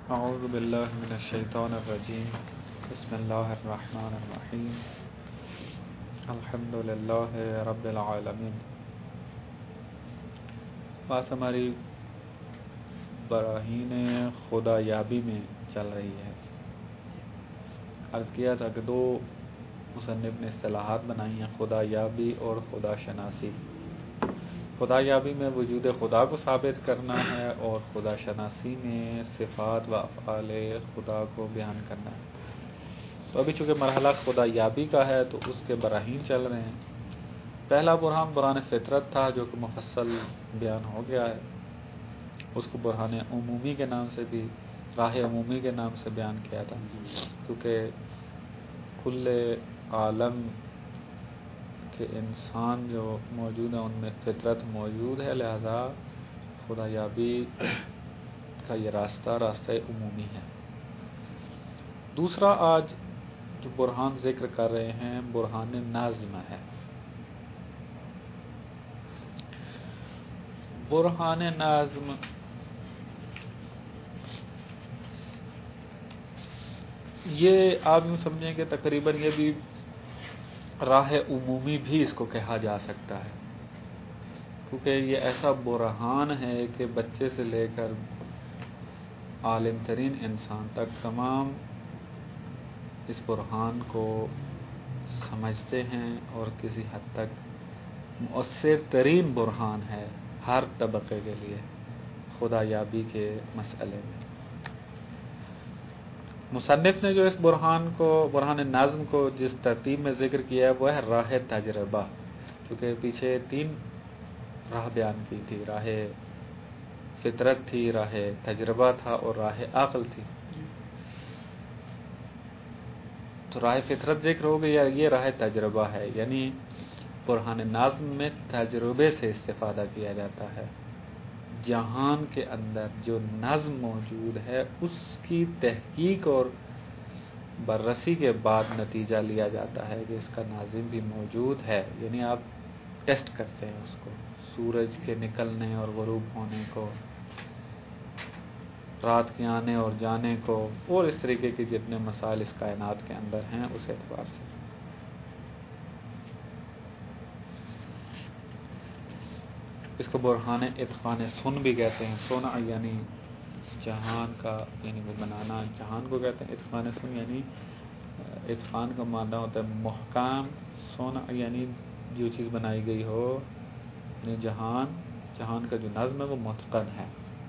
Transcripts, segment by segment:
اعوذ باللہ من الشیطان الرجیم بسم اللہ الرحمن الرحیم الحمد للہ رب العالمین۔ بات ہماری براہین خدا یابی میں چل رہی ہے۔ عرض کیا تھا کہ دو مصنف نے اصطلاحات بنائی ہیں، خدا یابی اور خدا شناسی۔ خدا یابی میں وجود خدا کو ثابت کرنا ہے اور خدا شناسی میں صفات و افعال خدا کو بیان کرنا ہے۔ تو ابھی چونکہ مرحلہ خدا یابی کا ہے تو اس کے براہین چل رہے ہیں۔ پہلا برہان فطرت تھا جو کہ مفصل بیان ہو گیا ہے، اس کو برہان عمومی کے نام سے بھی، راہ عمومی کے نام سے بیان کیا تھا، کیونکہ کل عالم کے انسان جو موجود ہیں ان میں فطرت موجود ہے، لہذا خدا یابی کا یہ راستہ عمومی ہے۔ دوسرا آج جو برہان ذکر کر رہے ہیں برہان نظم ہے۔ برہان نظم یہ آپ یوں سمجھیں کہ تقریباً یہ بھی راہ عمومی بھی اس کو کہا جا سکتا ہے، کیونکہ یہ ایسا برہان ہے کہ بچے سے لے کر عالم ترین انسان تک تمام اس برہان کو سمجھتے ہیں، اور کسی حد تک مؤثر ترین برہان ہے ہر طبقے کے لیے خدا یابی کے مسئلے میں۔ مصنف نے جو اس برہان نظم کو جس ترتیب میں ذکر کیا ہے وہ ہے راہ تجربہ، کیونکہ پیچھے تین راہ بیان کی تھی، راہ فطرت تھی، راہ تجربہ تھا اور راہ عقل تھی۔ تو راہ فطرت ذکر ہو گئی، یہ راہ تجربہ ہے، یعنی برہان نظم میں تجربے سے استفادہ کیا جاتا ہے۔ جہان کے اندر جو نظم موجود ہے اس کی تحقیق اور بررسی کے بعد نتیجہ لیا جاتا ہے کہ اس کا ناظم بھی موجود ہے، یعنی آپ ٹیسٹ کرتے ہیں اس کو، سورج کے نکلنے اور غروب ہونے کو، رات کے آنے اور جانے کو، اور اس طریقے کے جتنے مسائل اس کائنات کے اندر ہیں اس اعتبار سے۔ اس کو برہان اتقان سن بھی کہتے ہیں، سونا یعنی جہان کا، یعنی وہ بنانا، جہان کو کہتے ہیں اتقان سن، یعنی اتقان کا معنی ہوتا ہے محکم، سونا یعنی جو چیز بنائی گئی ہو، یعنی جہان کا جو نظم ہے وہ متقن ہے۔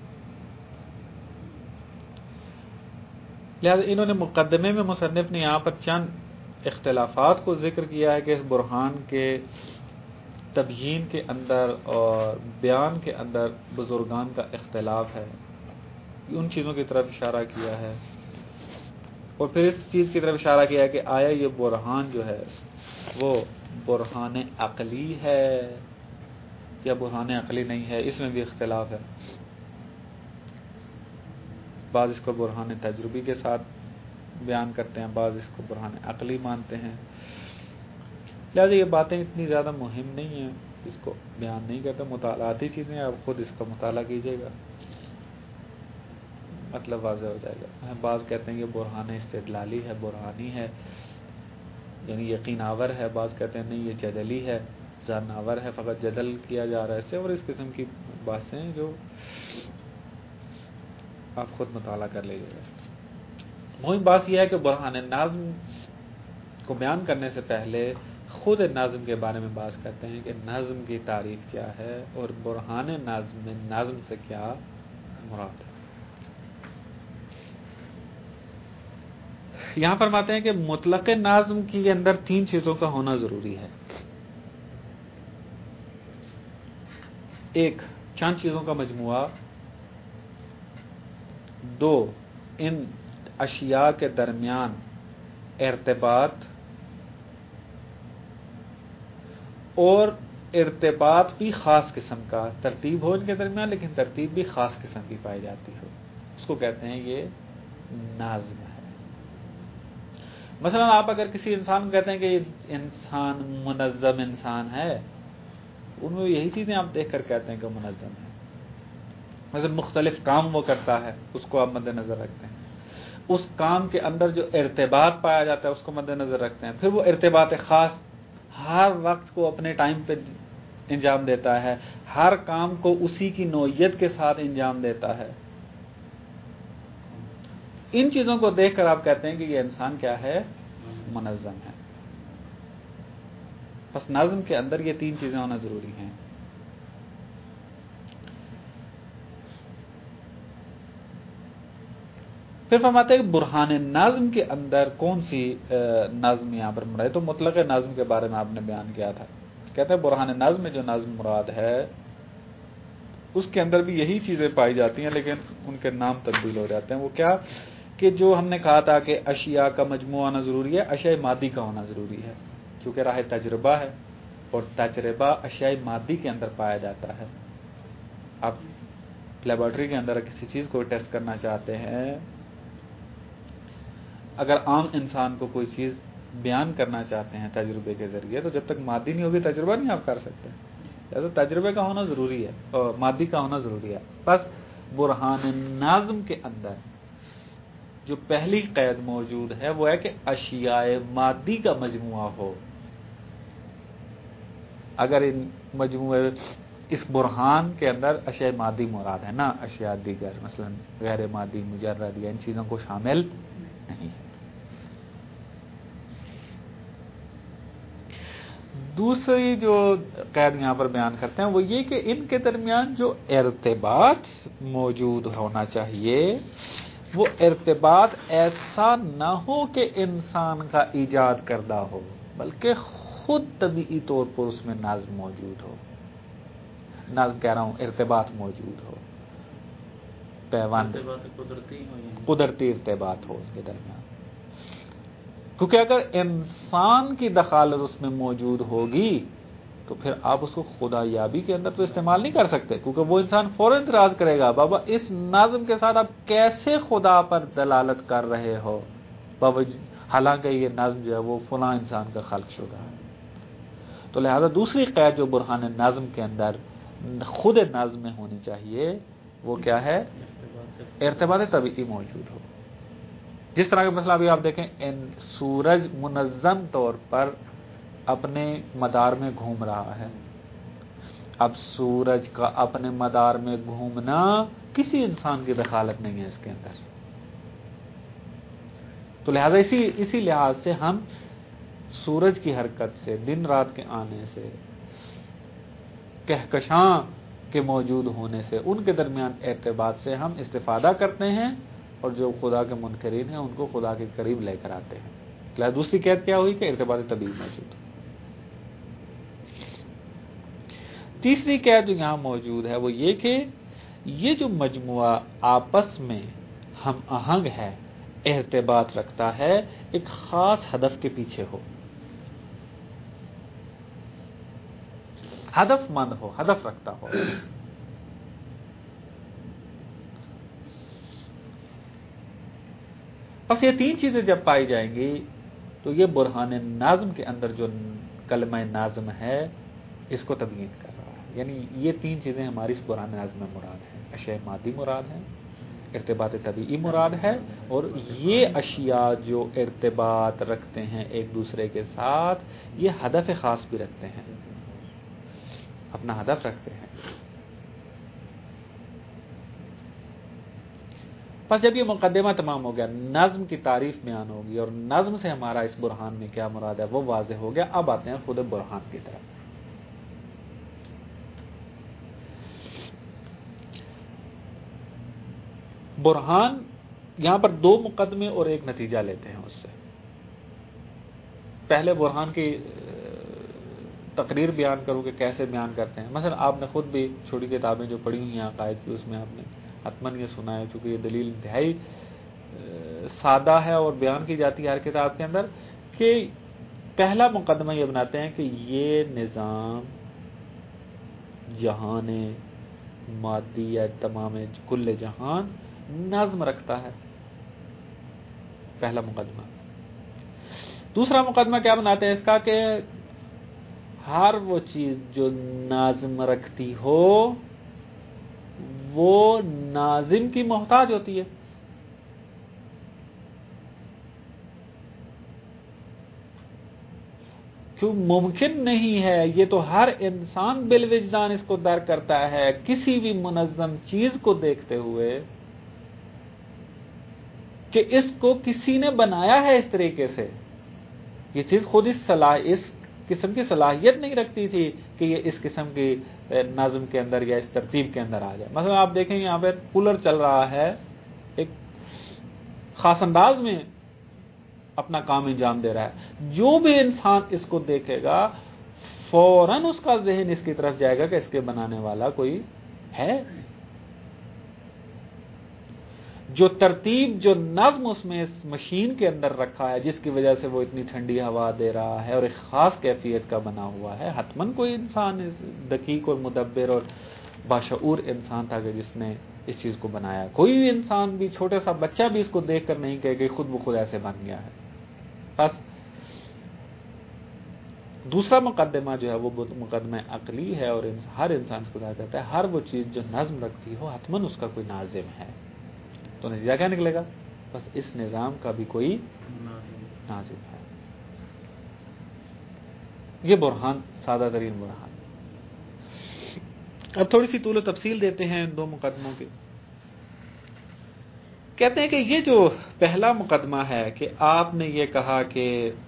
لہذا انہوں نے مقدمے میں مصنف نے یہاں پر چند اختلافات کو ذکر کیا ہے کہ اس برہان کے تبیین کے اندر اور بیان کے اندر بزرگان کا اختلاف ہے، ان چیزوں کی طرف اشارہ کیا ہے، اور پھر اس چیز کی طرف اشارہ کیا ہے کہ آیا یہ برہان جو ہے وہ برہان عقلی ہے یا برہان عقلی نہیں ہے، اس میں بھی اختلاف ہے۔ بعض اس کو برہان تجربی کے ساتھ بیان کرتے ہیں، بعض اس کو برہان عقلی مانتے ہیں۔ لہٰذا یہ باتیں اتنی زیادہ مہم نہیں ہیں، اس کو بیان نہیں کرتا، مطالعاتی چیزیں، آپ خود اس کا مطالعہ کیجیے گا، مطلب واضح ہو جائے گا۔ بعض کہتے ہیں یہ برہان استدلالی ہے، برہانی ہے، یعنی یقین آور ہے، بعض کہتے ہیں نہیں یہ جدلی ہے، ظن آور ہے، فقط جدل کیا جا رہا ہے اسے، اور اس قسم کی باتیں جو آپ خود مطالعہ کر لیجیے گا۔ مہم بات یہ ہے کہ برہان نظم کو بیان کرنے سے پہلے خود نظم کے بارے میں بات کرتے ہیں کہ نظم کی تعریف کیا ہے اور برہان نظم میں نظم سے کیا مراد ہے۔ یہاں فرماتے ہیں کہ مطلق نظم کے اندر تین چیزوں کا ہونا ضروری ہے۔ ایک، چند چیزوں کا مجموعہ، دو، ان اشیاء کے درمیان ارتباط، اور ارتباط بھی خاص قسم کا، ترتیب ہو ان کے درمیان لیکن ترتیب بھی خاص قسم کی پائی جاتی ہو، اس کو کہتے ہیں یہ نظم ہے۔ مثلا آپ اگر کسی انسان کو کہتے ہیں کہ یہ انسان منظم انسان ہے، ان میں یہی چیزیں آپ دیکھ کر کہتے ہیں کہ منظم ہے۔ مثلا مختلف کام وہ کرتا ہے، اس کو آپ مد نظر رکھتے ہیں، اس کام کے اندر جو ارتباط پایا جاتا ہے اس کو مد نظر رکھتے ہیں، پھر وہ ارتباط خاص ہر وقت کو اپنے ٹائم پہ انجام دیتا ہے، ہر کام کو اسی کی نوعیت کے ساتھ انجام دیتا ہے. ان چیزوں کو دیکھ کر آپ کہتے ہیں کہ یہ انسان کیا ہے؟ منظم ہے. بس نظم کے اندر یہ تین چیزیں ہونا ضروری ہیں. پھر فرماتے ہیں کہ برہان نظم کے اندر کون سی نظم یہاں پر مراد ہے؟ تو مطلق نظم کے بارے میں آپ نے بیان کیا تھا. کہتے ہیں برہان نظم میں جو نظم مراد ہے اس کے اندر بھی یہی چیزیں پائی جاتی ہیں، لیکن ان کے نام تبدیل ہو جاتے ہیں. وہ کیا کہ جو ہم نے کہا تھا کہ اشیاء کا مجموعہ ہونا ضروری ہے، اشیاء مادی کا ہونا ضروری ہے، کیونکہ راہ تجربہ ہے اور تجربہ اشیاء مادی کے اندر پایا جاتا ہے. آپ لیبارٹری کے اندر کسی چیز کو ٹیسٹ کرنا چاہتے ہیں، اگر عام انسان کو کوئی چیز بیان کرنا چاہتے ہیں تجربے کے ذریعے، تو جب تک مادی نہیں ہوگی تجربہ نہیں آپ کر سکتے. ایسا تجربے کا ہونا ضروری ہے اور مادی کا ہونا ضروری ہے. بس برہان نظم کے اندر جو پہلی قید موجود ہے وہ ہے کہ اشیاء مادی کا مجموعہ ہو. اگر ان مجموعے اس برہان کے اندر اشیاء مادی مراد ہے نا، اشیاء دیگر مثلا غیر مادی مجرد یا ان چیزوں کو شامل نہیں. دوسری جو قید یہاں پر بیان کرتے ہیں وہ یہ کہ ان کے درمیان جو ارتباط موجود ہونا چاہیے وہ ارتباط ایسا نہ ہو کہ انسان کا ایجاد کردہ ہو، بلکہ خود طبیعی طور پر اس میں نظم موجود ہو. نظم کہہ رہا ہوں، ارتباط موجود ہو، پیوند قدرتی ارتباط ہو اس کے درمیان. کیونکہ اگر انسان کی دخالت اس میں موجود ہوگی تو پھر آپ اس کو خدا یابی کے اندر تو استعمال نہیں کر سکتے، کیونکہ وہ انسان فوراً اعتراض کرے گا، بابا اس نظم کے ساتھ آپ کیسے خدا پر دلالت کر رہے ہو، حالانکہ یہ نظم جو ہے وہ فلاں انسان کا خلق شدہ ہے. تو لہذا دوسری قید جو برہان نظم کے اندر خود نظم میں ہونی چاہیے وہ کیا ہے؟ ارتباط طبیعی موجود ہو. جس طرح کا مسئلہ ابھی آپ دیکھیں، سورج منظم طور پر اپنے مدار میں گھوم رہا ہے. اب سورج کا اپنے مدار میں گھومنا کسی انسان کی دخالت نہیں ہے اس کے اندر. تو لہذا اسی لحاظ سے ہم سورج کی حرکت سے، دن رات کے آنے سے، کہکشاں کے موجود ہونے سے، ان کے درمیان ارتباط سے ہم استفادہ کرتے ہیں، اور جو خدا کے منکرین ہیں ان کو خدا کے قریب لے کر آتے ہیں. لہذا دوسری قید کیا ہوئی کہ ارتباط طبیعی موجود. تیسری قید جو یہاں موجود ہے وہ یہ کہ یہ جو مجموعہ آپس میں ہم آہنگ ہے، ارتباط رکھتا ہے، ایک خاص ہدف کے پیچھے ہو، ہدف مند ہو، ہدف رکھتا ہو. بس یہ تین چیزیں جب پائی جائیں گی تو یہ برہان نظم کے اندر جو کلمہ نظم ہے اس کو تبیین کر رہا ہے. یعنی یہ تین چیزیں ہماری اس برہان نظم میں مراد ہیں. اشیاء مادی مراد ہیں، ارتباط طبیعی مراد ہے، اور یہ اشیاء جو ارتباط رکھتے ہیں ایک دوسرے کے ساتھ یہ ہدف خاص بھی رکھتے ہیں، اپنا ہدف رکھتے ہیں. بس جب یہ مقدمہ تمام ہو گیا، نظم کی تعریف بیان ہوگی اور نظم سے ہمارا اس برہان میں کیا مراد ہے وہ واضح ہو گیا. اب آتے ہیں خود برہان کی طرف. برہان یہاں پر دو مقدمے اور ایک نتیجہ لیتے ہیں اس سے. پہلے برہان کی تقریر بیان کروں کہ کیسے بیان کرتے ہیں. مثلا آپ نے خود بھی چھوٹی کتابیں جو پڑھی ہوئی ہیں عقائد کی، اس میں آپ نے حتماً یہ سنا ہے، چونکہ یہ دلیل انتہائی سادہ ہے اور بیان کی جاتی ہے ہر کتاب کے اندر، کہ پہلا مقدمہ یہ بناتے ہیں کہ یہ نظام جہان مادی یا تمام کل جہان نظم رکھتا ہے. پہلا مقدمہ. دوسرا مقدمہ کیا بناتے ہیں اس کا کہ ہر وہ چیز جو نظم رکھتی ہو وہ ناظم کی محتاج ہوتی ہے. کیوں ممکن نہیں ہے؟ یہ تو ہر انسان بالوجدان اس کو درک کرتا ہے کسی بھی منظم چیز کو دیکھتے ہوئے کہ اس کو کسی نے بنایا ہے اس طریقے سے. یہ چیز خود اس قسم کی صلاحیت نہیں رکھتی تھی کہ یہ اس قسم کی نظم کے اندر یا اس ترتیب کے اندر آ جائے. مثلا آپ دیکھیں یہاں پہ کولر چل رہا ہے، ایک خاص انداز میں اپنا کام انجام دے رہا ہے. جو بھی انسان اس کو دیکھے گا فوراً اس کا ذہن اس کی طرف جائے گا کہ اس کے بنانے والا کوئی ہے. جو ترتیب، جو نظم اس میں اس مشین کے اندر رکھا ہے جس کی وجہ سے وہ اتنی ٹھنڈی ہوا دے رہا ہے اور ایک خاص کیفیت کا بنا ہوا ہے، حتماً کوئی انسان دقیق اور مدبر اور باشعور انسان تھا کہ جس نے اس چیز کو بنایا. کوئی بھی انسان بھی، چھوٹا سا بچہ بھی اس کو دیکھ کر نہیں کہے کہ خود بخود ایسے بن گیا ہے. بس دوسرا مقدمہ جو ہے وہ مقدمہ عقلی ہے اور ہر انسان اس کو ظاہر کرتا ہے ہر وہ چیز جو نظم رکھتی ہو حتماً اس کا کوئی ناظم ہے. تو نتیجہ کیا نکلے گا؟ بس اس نظام کا بھی کوئی ناظم ہے. یہ برہان، سادہ ترین برہان. اب تھوڑی سی طول و تفصیل دیتے ہیں ان دو مقدموں کے. کہتے ہیں کہ یہ جو پہلا مقدمہ ہے کہ آپ نے یہ کہا کہ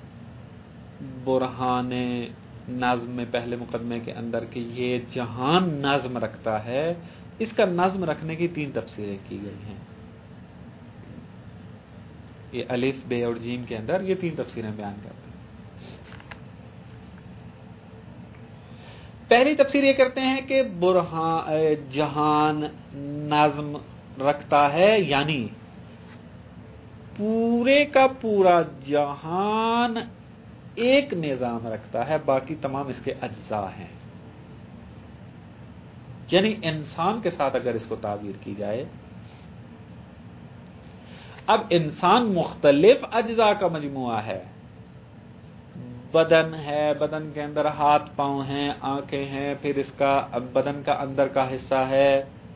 برہان نظم میں پہلے مقدمے کے اندر کہ یہ جہان نظم رکھتا ہے، اس کا نظم رکھنے کی 3 تفسیریں کی گئی ہیں. یہ الف، بے اور جیم کے اندر یہ 3 تفسیریں بیان کرتے ہیں. پہلی تفسیر یہ کرتے ہیں کہ جہان نظم رکھتا ہے، یعنی پورے کا پورا جہان ایک نظام رکھتا ہے، باقی تمام اس کے اجزاء ہیں. یعنی انسان کے ساتھ اگر اس کو تعبیر کی جائے، اب انسان مختلف اجزاء کا مجموعہ ہے. بدن ہے، بدن کے اندر ہاتھ پاؤں ہیں، آنکھیں ہیں، پھر اس کا بدن کا اندر کا حصہ ہے،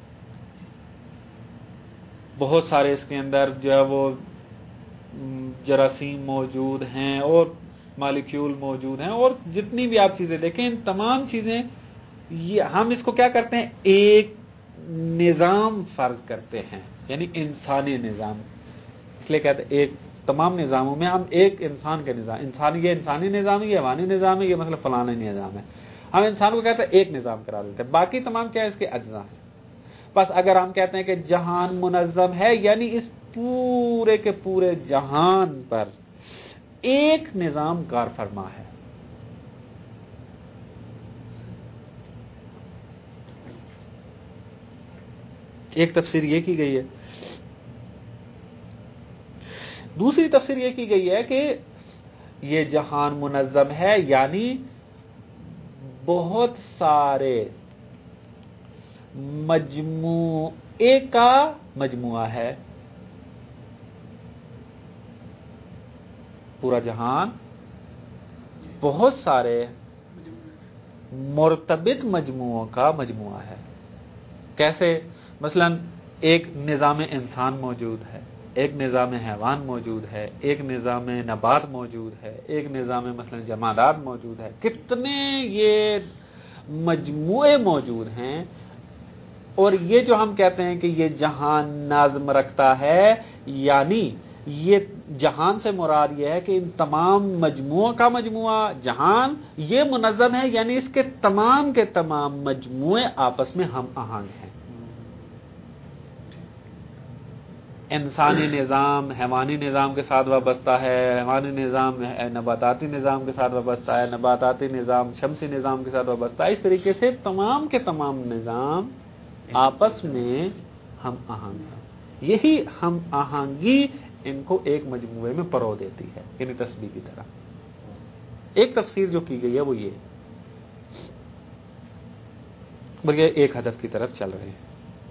بہت سارے اس کے اندر جو ہے وہ جراثیم موجود ہیں اور مالیکیول موجود ہیں، اور جتنی بھی آپ چیزیں دیکھیں ان تمام چیزیں یہ ہم اس کو کیا کرتے ہیں؟ ایک نظام فرض کرتے ہیں، یعنی انسانی نظام. اس لیے کہتے ہیں ایک تمام نظاموں میں ہم ایک انسان کے نظام، یہ انسانی نظام ہے، یہ حیوانی نظام ہے، یہ مثلا فلانا نظام ہے، ہم انسان کو کہتے ہیں ایک نظام کرا دیتے ہیں، باقی تمام کیا ہے؟ اس کے اجزاء ہیں. بس اگر ہم کہتے ہیں کہ جہان منظم ہے، یعنی اس پورے کے پورے جہان پر ایک نظام کار فرما ہے. ایک تفسیر یہ کی گئی ہے. دوسری تفسیر یہ کی گئی ہے کہ یہ جہان منظم ہے، یعنی بہت سارے مجموعے کا مجموعہ ہے. پورا جہان بہت سارے مرتبط مجموعوں کا مجموعہ ہے. کیسے؟ مثلا ایک نظام انسان موجود ہے، ایک نظام حیوان موجود ہے، ایک نظام نبات موجود ہے، ایک نظام مثلا جمادات موجود ہے. کتنے یہ مجموعے موجود ہیں. اور یہ جو ہم کہتے ہیں کہ یہ جہان نظم رکھتا ہے، یعنی یہ جہان سے مراد یہ ہے کہ ان تمام مجموعوں کا مجموعہ جہان یہ منظم ہے، یعنی اس کے تمام مجموعے آپس میں ہم آہنگ ہیں. انسانی نظام حیوانی نظام کے ساتھ وابستہ ہے، حیوانی نظام نباتاتی نظام کے ساتھ وابستہ ہے، نباتاتی نظام شمسی نظام کے ساتھ وابستہ ہے. اس طریقے سے تمام کے تمام نظام آپس میں ہم آہنگ ہیں. یہی ہم آہنگی ان کو ایک مجموعے میں پرو دیتی ہے، یعنی تسبیح کی طرح. ایک تفسیر جو کی گئی ہے وہ یہ، بلکہ ایک ہدف کی طرف چل رہے ہیں.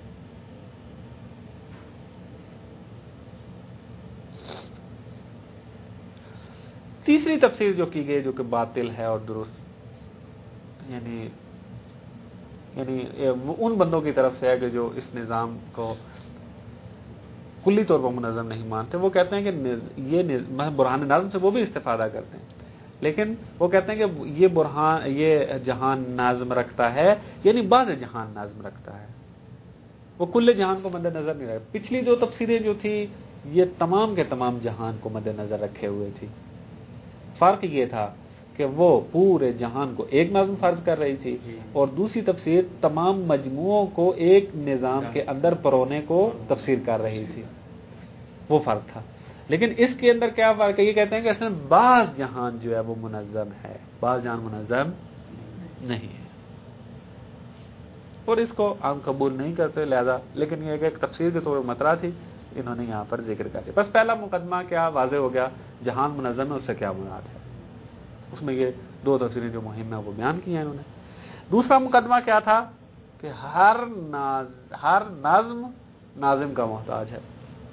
تیسری تفسیر جو کی گئی جو کہ باطل ہے اور درست، یعنی یعنی ان بندوں کی طرف سے ہے کہ جو اس نظام کو کلی طور پر منظم نہیں مانتے. وہ کہتے ہیں کہ یہ برہان نظم سے وہ بھی استفادہ کرتے ہیں، لیکن وہ کہتے ہیں کہ یہ جہان نظم رکھتا ہے، یعنی بعض جہان نظم رکھتا ہے، وہ کل جہان کو مد نظر نہیں رکھتا. پچھلی دو تفسیریں جو تھی یہ تمام کے تمام جہان کو مد نظر رکھے ہوئے تھی. فرق یہ تھا کہ وہ پورے جہان کو ایک نظم فرض کر رہی تھی، اور دوسری تفسیر تمام مجموعوں کو ایک نظام کے اندر پرونے کو تفسیر کر رہی تھی. وہ فرق تھا. لیکن اس کے اندر کیا فرق ہے؟ یہ کہتے ہیں کہ اصل بعض جہان جو ہے وہ منظم ہے، بعض جہان منظم نہیں ہے، اور اس کو عام قبول نہیں کرتے. لہذا لیکن یہ ایک تفسیر کے طور پر مطرح تھی، انہوں نے یہاں پر ذکر کر دیا. بس پہلا مقدمہ کیا واضح ہو گیا، جہان منظم ہے، اس سے کیا مراد ہے. اس میں یہ دو تفسیریں جو مہم ہیں وہ بیان کی ہیں انہوں نے. دوسرا مقدمہ کیا تھا کہ ہر نظم ناظم کا محتاج ہے،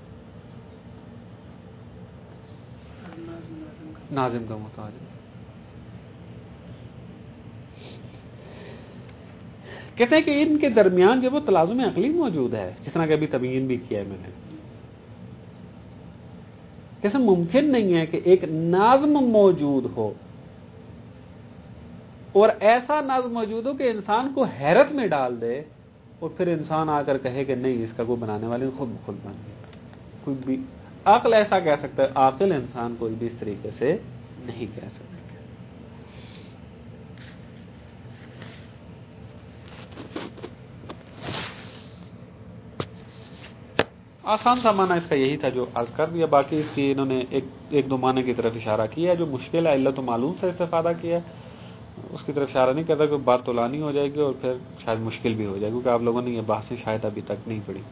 ناظم کا محتاج ہے. کہتے ہیں کہ ان کے درمیان جو وہ تلازم عقلی موجود ہے، جس طرح کہ ابھی تبیین بھی کیا ہے میں نے. کیسے ممکن نہیں ہے کہ ایک نظم موجود ہو اور ایسا نظم موجود ہو کہ انسان کو حیرت میں ڈال دے، اور پھر انسان آ کر کہے کہ نہیں، اس کا کوئی بنانے والے خود بخود بن گیا. کوئی بھی عقل ایسا کہہ سکتا ہے، عاقل انسان کوئی بھی اس طریقے سے نہیں کہہ سکتا. آسان سا معنی اس کا یہی تھا جو عرض کر دیا. باقی اس کی انہوں نے ایک دو معنی کی طرف اشارہ کیا ہے. جو مشکل ہے علت و معلوم سے استفادہ کیا ہے، اس کی طرف اشارہ نہیں کرتا کہ بات طولانی ہو جائے گی اور پھر شاید مشکل بھی ہو جائے گی، کیونکہ آپ لوگوں نے یہ بحثیں شاید ابھی تک نہیں پڑھی.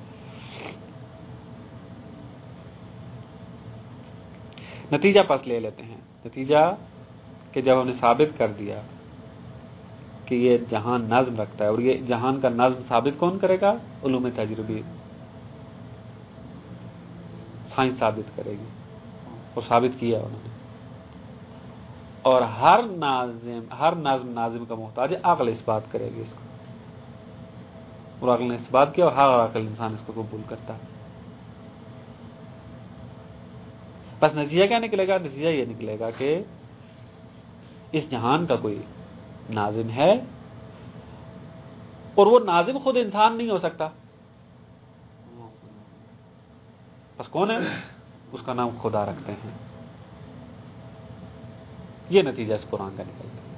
نتیجہ پس لے لیتے ہیں. نتیجہ کہ جب ہم نے ثابت کر دیا کہ یہ جہان نظم رکھتا ہے، اور یہ جہان کا نظم ثابت کون کرے گا؟ علوم تجربی، سائنس ثابت کرے گی، اور ثابت کیا انہوں نے. اور ہر نظم ناظم کا محتاج ہے، عقل اس بات کرے گی اس کو، اور عقل نے اس بات کیا، اور ہر عقل انسان اس کو قبول کرتا ہے. بس نتیجہ کیا نکلے گا؟ نتیجہ یہ نکلے گا کہ اس جہان کا کوئی ناظم ہے، اور وہ ناظم خود انسان نہیں ہو سکتا. بس کون ہے؟ اس کا نام خدا رکھتے ہیں. یہ نتیجہ اس قرآن کا نکلتا ہے.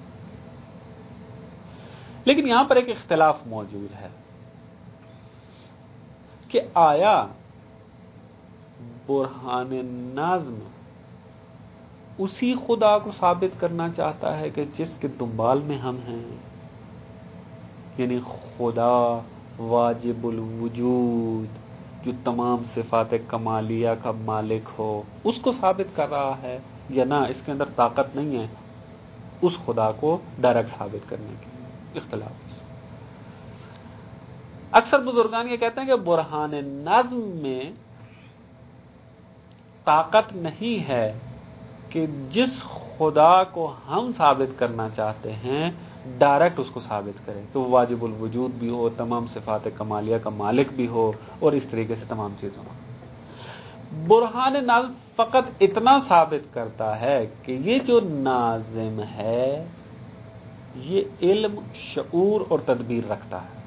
لیکن یہاں پر ایک اختلاف موجود ہے کہ آیا برہان نظم اسی خدا کو ثابت کرنا چاہتا ہے کہ جس کے دنبال میں ہم ہیں، یعنی خدا واجب الوجود جو تمام صفات کمالیہ کا مالک ہو، اس کو ثابت کر رہا ہے، یا نہ اس کے اندر طاقت نہیں ہے اس خدا کو ڈائریکٹ ثابت کرنے کی؟ اختلاف. اکثر بزرگان یہ کہتے ہیں کہ برہان نظم میں طاقت نہیں ہے کہ جس خدا کو ہم ثابت کرنا چاہتے ہیں ڈائریکٹ اس کو ثابت کرے، تو واجب الوجود بھی ہو، تمام صفات کمالیہ کا مالک بھی ہو، اور اس طریقے سے تمام چیزوں. برہان نظم فقط اتنا ثابت کرتا ہے کہ یہ جو ناظم ہے یہ علم، شعور اور تدبیر رکھتا ہے.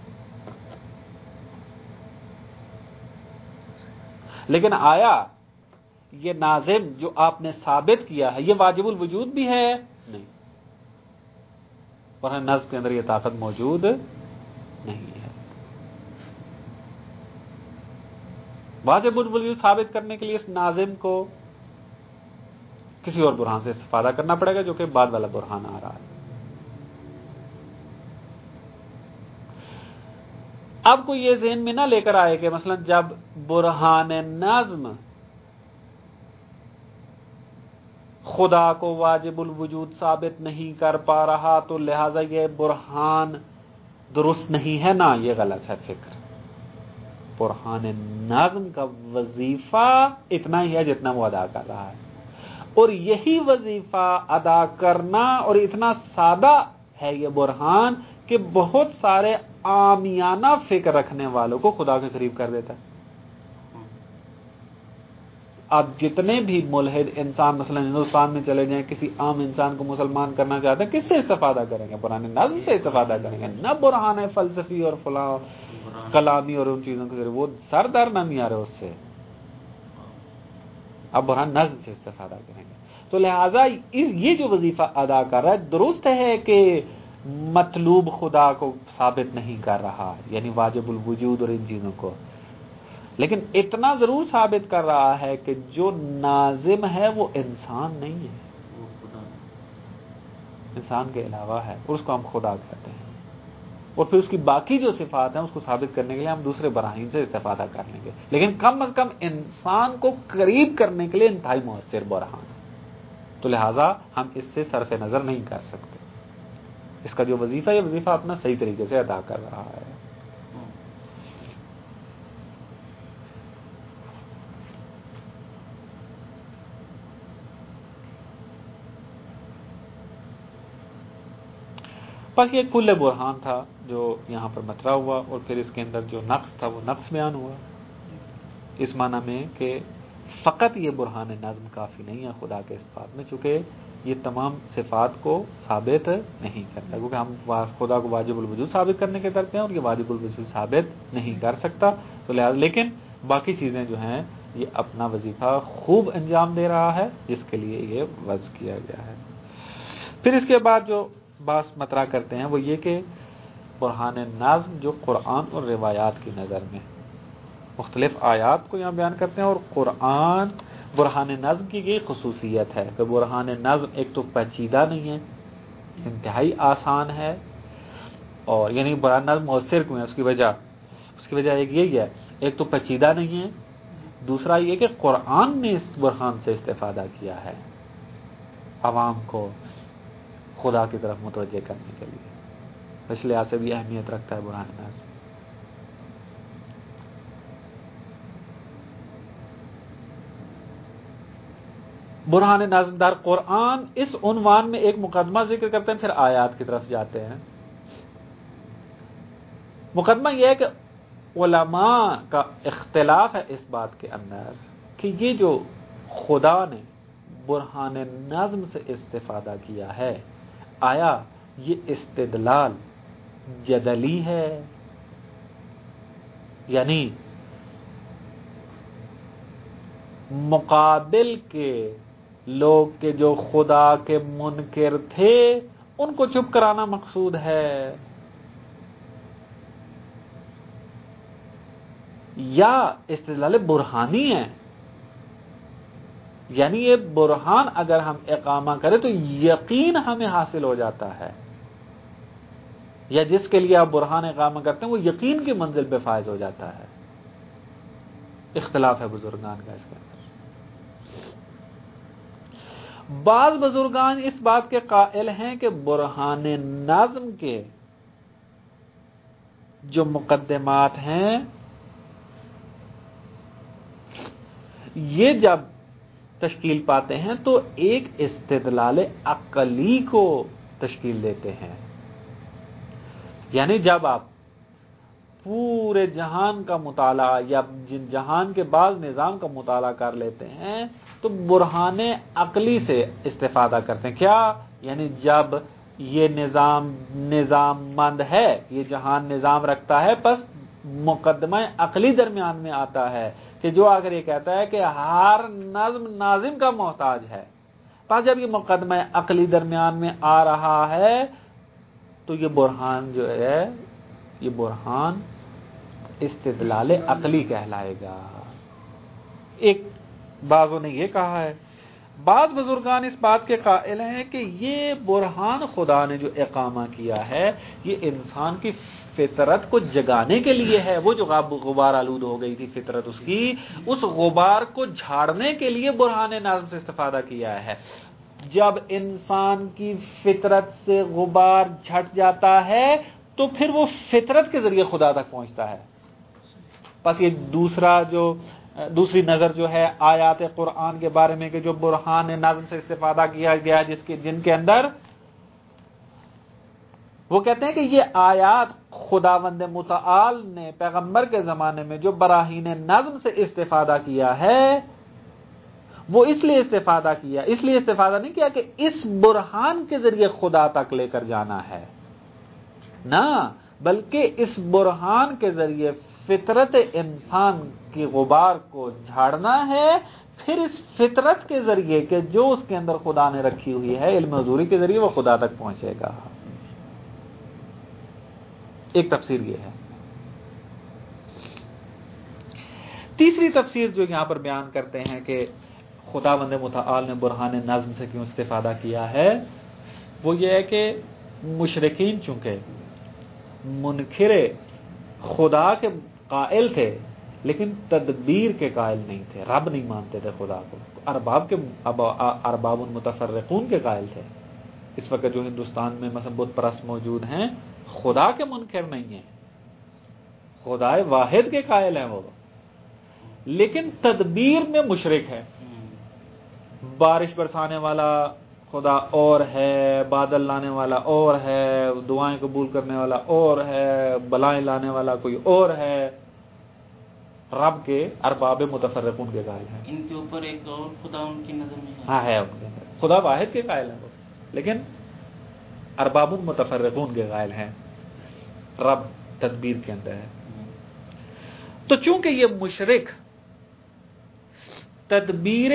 لیکن آیا یہ ناظم جو آپ نے ثابت کیا ہے یہ واجب الوجود بھی ہے؟ نہیں. برہان نظم کے اندر یہ طاقت موجود نہیں ہے. واجب الوجود ثابت کرنے کے لیے اس ناظم کو کسی اور برہان سے استفادہ کرنا پڑے گا، جو کہ بعد والا برہان آ رہا ہے. اب کوئی یہ ذہن میں نہ لے کر آئے کہ مثلا جب برہان نظم خدا کو واجب الوجود ثابت نہیں کر پا رہا تو لہذا یہ برہان درست نہیں ہے. نا، یہ غلط ہے فکر. برہان نظم کا وظیفہ اتنا ہی ہے جتنا وہ ادا کر رہا ہے، اور یہی وظیفہ ادا کرنا، اور اتنا سادہ ہے یہ برہان کہ بہت سارے عامیانہ فکر رکھنے والوں کو خدا کے قریب کر دیتا ہے. آپ جتنے بھی ملحد انسان مثلا ہندوستان میں چلے جائیں، کسی عام انسان کو مسلمان کرنا چاہتے ہیں، کس سے استفادہ کریں گے؟ برہان نظم سے استفادہ کریں گے، نہ برہان فلسفی اور فلاں کلامی اور ان چیزوں کے ذریعے. وہ سر در نہیں آ رہے اس سے. اب برہان نظم سے استفادہ کریں گے. تو لہٰذا یہ جو وظیفہ ادا کر رہا ہے درست ہے کہ مطلوب خدا کو ثابت نہیں کر رہا، یعنی واجب الوجود اور ان چیزوں کو، لیکن اتنا ضرور ثابت کر رہا ہے کہ جو ناظم ہے وہ انسان نہیں ہے، وہ خدا انسان کے علاوہ ہے، اور اس کو ہم خدا کہتے ہیں. اور پھر اس کی باقی جو صفات ہیں اس کو ثابت کرنے کے لیے ہم دوسرے براہین سے استفادہ کر لیں گے، لیکن کم از کم انسان کو قریب کرنے کے لیے انتہائی مؤثر برہان ہے. تو لہٰذا ہم اس سے صرف نظر نہیں کر سکتے. اس کا جو وظیفہ ہے یہ وظیفہ اپنا صحیح طریقے سے ادا کر رہا ہے. بس یہ کل برہان تھا جو یہاں پر مطرح ہوا، اور پھر اس کے اندر جو نقص تھا وہ نقص بیان ہوا، اس معنی میں کہ فقط یہ برہان نظم کافی نہیں ہے خدا کے اس بات میں، چونکہ یہ تمام صفات کو ثابت نہیں کرتا، کیونکہ ہم خدا کو واجب الوجود ثابت کرنے کے درپے ہیں اور یہ واجب الوجود ثابت نہیں کر سکتا. تو لہٰذا لیکن باقی چیزیں جو ہیں یہ اپنا وظیفہ خوب انجام دے رہا ہے، جس کے لیے یہ وضع کیا گیا ہے. پھر اس کے بعد جو بات مطرح کرتے ہیں وہ یہ کہ برہان نظم جو قرآن اور روایات کی نظر میں مختلف آیات کو یہاں بیان کرتے ہیں، اور قرآن برہان نظم کی یہ خصوصیت ہے کہ برہان نظم ایک تو پیچیدہ نہیں ہے، انتہائی آسان ہے، اور یعنی برہان نظم مؤثر کیوں ہے اس کی وجہ ایک یہی ہے، ایک تو پیچیدہ نہیں ہے، دوسرا یہ کہ قرآن نے اس برہان سے استفادہ کیا ہے عوام کو خدا کی طرف متوجہ کرنے کے لیے، اس لحاظ سے بھی اہمیت رکھتا ہے برہان نظم. برہان نظم در قرآن اس عنوان میں ایک مقدمہ ذکر کرتے ہیں، پھر آیات کی طرف جاتے ہیں. مقدمہ یہ ہے کہ علماء کا اختلاف ہے اس بات کے اندر کہ یہ جو خدا نے برہان نظم سے استفادہ کیا ہے، آیا یہ استدلال جدلی ہے، یعنی مقابل کے لوگ کے جو خدا کے منکر تھے ان کو چپ کرانا مقصود ہے، یا استدلال برہانی ہے، یعنی یہ برہان اگر ہم اقامہ کریں تو یقین ہمیں حاصل ہو جاتا ہے، یا جس کے لیے آپ برہان اقامہ کرتے ہیں وہ یقین کی منزل پہ فائز ہو جاتا ہے. اختلاف ہے بزرگان کا اس کے اندر. بعض بزرگان اس بات کے قائل ہیں کہ برہان نظم کے جو مقدمات ہیں یہ جب تشکیل پاتے ہیں تو ایک استدلال عقلی کو تشکیل دیتے ہیں، یعنی جب آپ پورے جہان کا مطالعہ یا جہان کے بعض نظام کا مطالعہ کر لیتے ہیں تو برہان عقلی سے استفادہ کرتے ہیں. کیا؟ یعنی جب یہ نظام مند ہے، یہ جہان نظام رکھتا ہے، پس مقدمہ عقلی درمیان میں آتا ہے کہ جو اگر یہ کہتا ہے کہ ہر نظم ناظم کا محتاج ہے، پس جب یہ مقدمہ عقلی درمیان میں آ رہا ہے تو یہ برہان جو ہے یہ برہان استدلال عقلی کہلائے گا. ایک بعضوں نے یہ کہا ہے. بعض بزرگان اس بات کے قائل ہیں کہ یہ برہان خدا نے جو اقامہ کیا ہے یہ انسان کی فطرت کو جگانے کے لیے ہے. وہ جو غبار آلود ہو گئی تھی فطرت اس کی، اس غبار کو جھاڑنے کے لیے برہان نظم سے استفادہ کیا ہے. جب انسان کی فطرت سے غبار جھٹ جاتا ہے تو پھر وہ فطرت کے ذریعے خدا تک پہنچتا ہے. پس یہ دوسری نظر جو ہے آیات قرآن کے بارے میں کہ جو برہان نظم سے استفادہ کیا گیا جن کے اندر وہ کہتے ہیں کہ یہ آیات خداوند متعال نے پیغمبر کے زمانے میں جو براہین نظم سے استفادہ کیا ہے وہ اس لیے استفادہ نہیں کیا کہ اس برہان کے ذریعے خدا تک لے کر جانا ہے، نہ، بلکہ اس برہان کے ذریعے فطرت انسان کی غبار کو جھاڑنا ہے، پھر اس فطرت کے ذریعے کہ جو اس کے اندر خدا نے رکھی ہوئی ہے علم حضوری کے ذریعے وہ خدا تک پہنچے گا۔ ایک تفسیر یہ ہے۔ تیسری تفسیر جو یہاں پر بیان کرتے ہیں کہ خداوند متعال نے برہان نظم سے کیوں استفادہ کیا ہے، وہ یہ ہے کہ مشرکین چونکہ منکر خدا کے قائل تھے لیکن تدبیر کے قائل نہیں تھے، رب نہیں مانتے تھے خدا کو، ارباب متفرقون کے قائل تھے۔ اس وقت جو ہندوستان میں مثلا بت پرست موجود ہیں خدا کے منکر نہیں ہیں، خدا واحد کے قائل ہیں وہ، لیکن تدبیر میں مشرک ہے۔ بارش برسانے والا خدا اور ہے، بادل لانے والا اور ہے، دعائیں قبول کرنے والا اور ہے، بلائیں لانے والا کوئی اور ہے، رب کے ارباب متفرقون کے قائل ہیں۔ ان کے اوپر ایک اور خدا ان کی نظر میں ہاں ہے، ان کے اندر خدا واحد کے قائل ہیں وہ، لیکن ارباب متفرقون کے قائل ہیں، رب تدبیر کے اندر ہے۔ تو چونکہ یہ مشرک تدبیر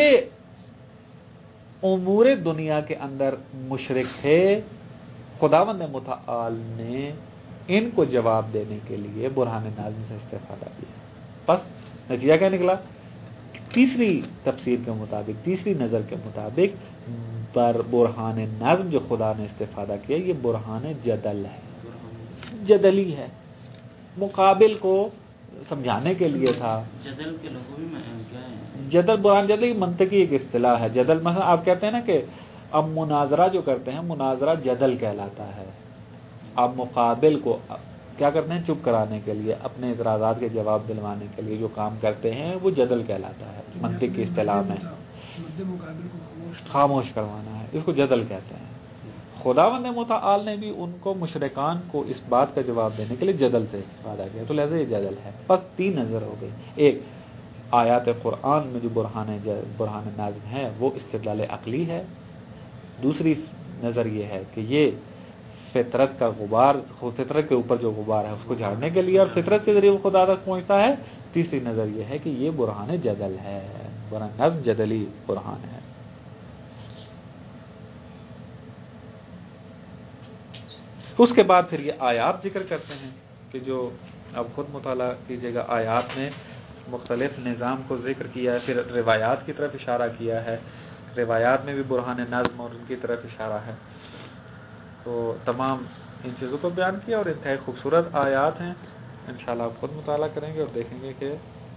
امور دنیا کے اندر مشرک تھے، خداوند متعال نے ان کو جواب دینے کے لیے برہان نازل سے استفادہ کیا۔ بس نتیجہ کیا نکلا؟ تیسری تفسیر کے مطابق، تیسری نظر کے مطابق برہان نظم جو خدا نے استفادہ کیا یہ برہان جدل ہے، جدلی ہے، مقابل کو سمجھانے کے لیے تھا۔ جدل کے لغوی میں کیا ہے؟ جدل، برہان جدل منطقی ایک اصطلاح ہے۔ جدل مثلا آپ کہتے ہیں نا کہ اب مناظرہ جو کرتے ہیں مناظرہ جدل کہلاتا ہے۔ آپ مقابل کو کیا کرتے ہیں؟ چپ کرانے کے لیے، اپنے اعتراضات کے جواب دلوانے کے لیے جو کام کرتے ہیں وہ جدل کہلاتا ہے منطق کی اصطلاح میں۔ خاموش کروانا ہے، اس کو جدل کہتے ہیں۔ خداوند متعال نے بھی ان کو مشرکان کو اس بات کا جواب دینے کے لیے جدل سے استفادہ کیا، تو لہذا یہ جدل ہے۔ بس تین نظر ہو گئی، ایک آیات قرآن میں جو برہان نازم ہے وہ استدلال عقلی ہے، دوسری نظر یہ ہے کہ یہ فطرت کا غبار، فطرت کے اوپر جو غبار ہے اس کو جھاڑنے کے لیے اور فطرت کے ذریعے وہ خدا تک پہنچتا ہے، تیسری نظر یہ ہے کہ یہ برہان جدل ہے، برہان نظم جدلی برہان ہے۔ اس کے بعد پھر یہ آیات ذکر کرتے ہیں کہ جو اب خود مطالعہ کیجیے گا، آیات میں مختلف نظام کو ذکر کیا ہے، پھر روایات کی طرف اشارہ کیا ہے، روایات میں بھی برہان نظم اور ان کی طرف اشارہ ہے، تو تمام ان چیزوں کو بیان کیا اور انتہائی خوبصورت آیات ہیں۔ انشاءاللہ آپ خود مطالعہ کریں گے اور دیکھیں گے کہ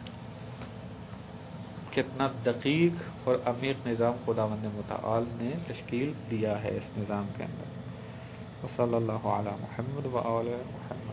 کتنا دقیق اور عمیق نظام خداوند متعال نے تشکیل دیا ہے اس نظام کے اندر۔ وصلی اللہ علی محمد وآلہ محمد۔